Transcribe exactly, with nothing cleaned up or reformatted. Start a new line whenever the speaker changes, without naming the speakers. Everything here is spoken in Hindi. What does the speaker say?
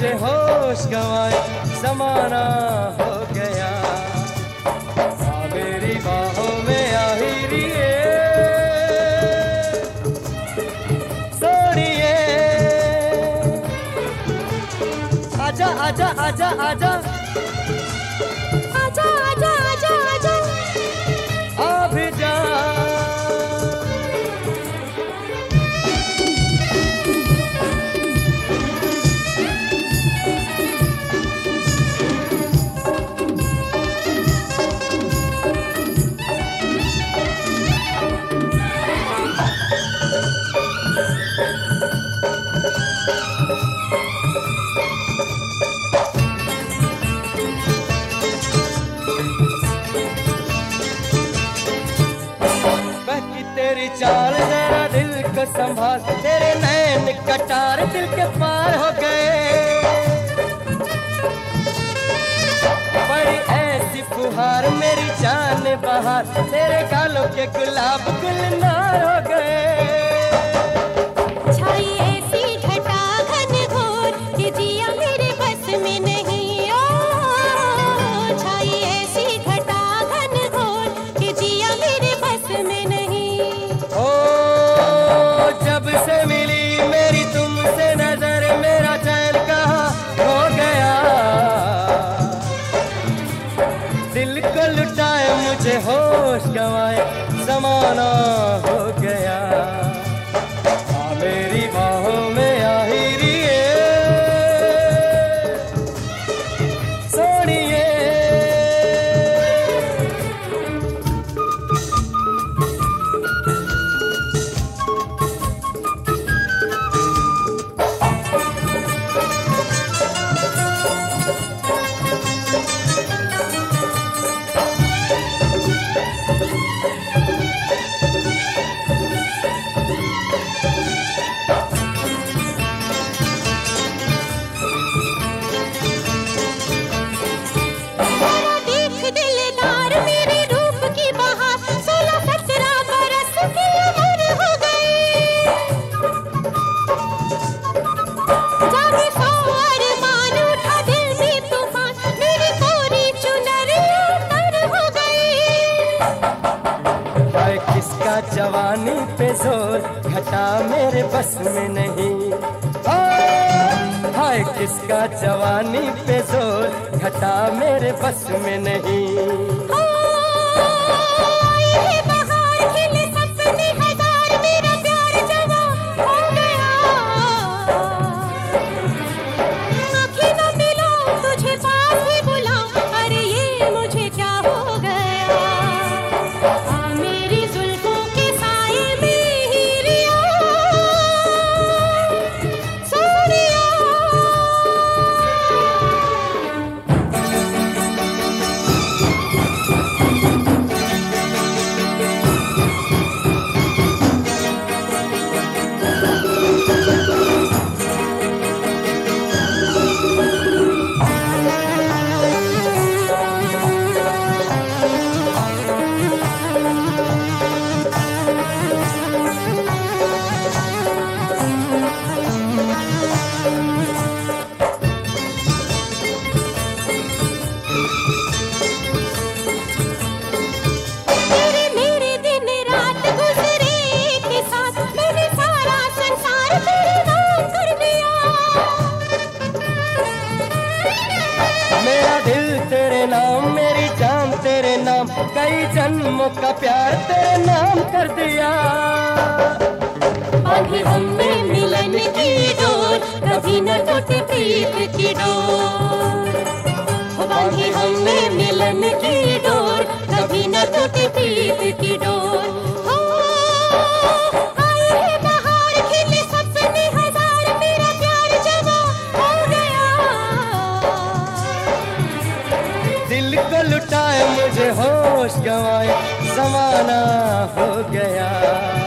मुझे होश गंवाए ज़माना हो गया। आ मेरी बाहों में आहिरिए सोनिए, आजा आजा आजा आजा
आजा आजा आजा आजा
आ भी जा। तेरी चाल जरा दिल को संभाल, तेरे नैन कटार दिल के पार हो गए। बड़ी ऐसी फुहार मेरी जान बहार, तेरे गालों के गुलाब गुलनार हो गए।
छाई ऐसी घटा घन घोर कि जिया मेरे बस में नहीं। ओ छाई ऐसी घटा घन घोर कि जिया मेरे बस में नहीं।
ओ जब से मिली मेरी तुमसे नजर, मेरा चैन कहाँ हो गया। दिल को लुटाए मुझे होश गंवाए ज़माना हो गया। आ मेरी बाहों में आहिरिए सोनिए। किसका जवानी पे जोर घटा मेरे बस में नहीं। हाय किसका जवानी पे जोर घटा मेरे बस में नहीं। कई जन्मों का प्यार तेरे नाम कर दिया।
बांधी हमने मिलन की डोर, कभी न टूटे प्रीत की डोर। बांधी हमने मिलन की डोर, कभी न टूटे प्रीत की डोर। हो आए हैं बहार, खिले सपने हजार, मेरा प्यार जवा हो गया।
दिल को लुटाए मुझे होश गंवाए ज़माना हो गया।